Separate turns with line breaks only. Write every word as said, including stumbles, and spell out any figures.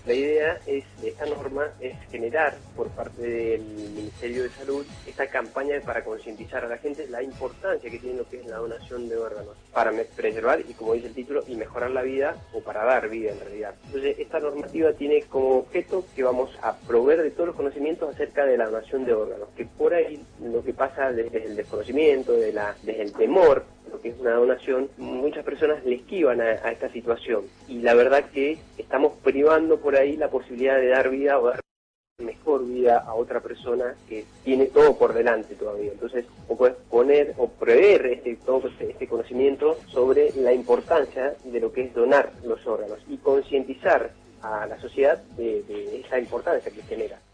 La idea es, de esta norma es generar por parte del Ministerio de Salud esta campaña para concientizar a la gente la importancia que tiene lo que es la donación de órganos para preservar y, como dice el título, y mejorar la vida, o para dar vida en realidad. Entonces, esta normativa tiene como objeto que vamos a proveer de todos los conocimientos acerca de la donación de órganos, que por ahí lo que pasa desde el desconocimiento, de la, desde el temor, lo que es una donación, muchas personas le esquivan a, a esta situación, y la verdad que estamos privando por ahí la posibilidad de dar vida o dar mejor vida a otra persona que tiene todo por delante todavía. Entonces, o puedes poner o prever este, todo este, este conocimiento sobre la importancia de lo que es donar los órganos y concientizar a la sociedad de, de esa importancia que genera.